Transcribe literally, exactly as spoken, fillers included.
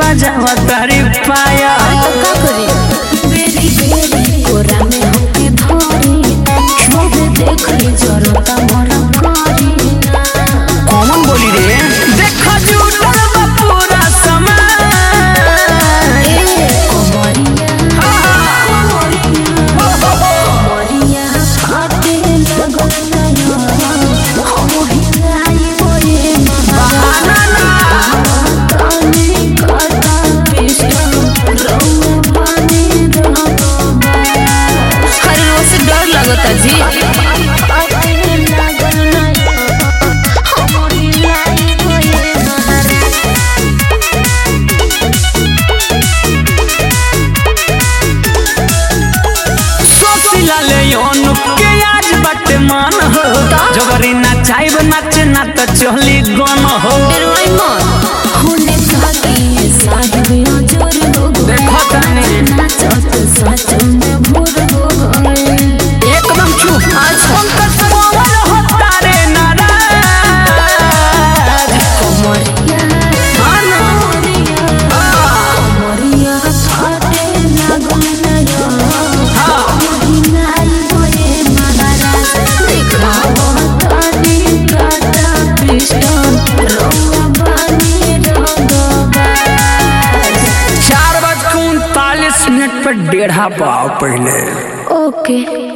बजावा तारी पाया तो का करी बेरी बेरी कोरा में होके धरी छोड़ देख ली जरता मोरा करी कौन बोली रे देखा जुटल बा पूरा समय ए कोमरिया कोमरिया फाटे लगल नया हम हिलाई बोए बहाना ना कानी काटा पिस्टल रंग पानी रंग हर रोज से डर लगता जी मान हो जबरी ना चाइब नाच ना तो चली गन हो होने साकी साहिब अजर हो देखो तने नाचत सच में भोर हो गए एकदम चुप आज पंकज पवन हो तारे नाराज कोमरिया मानो कोमरिया फाटे लागल नया हिलाई बोए महाराज दिखाओ तानी काटा पिस्टल रंग पानी रंग चार बज के उनतालीस मिनट पर डेढ़ा पाओ पहले ओके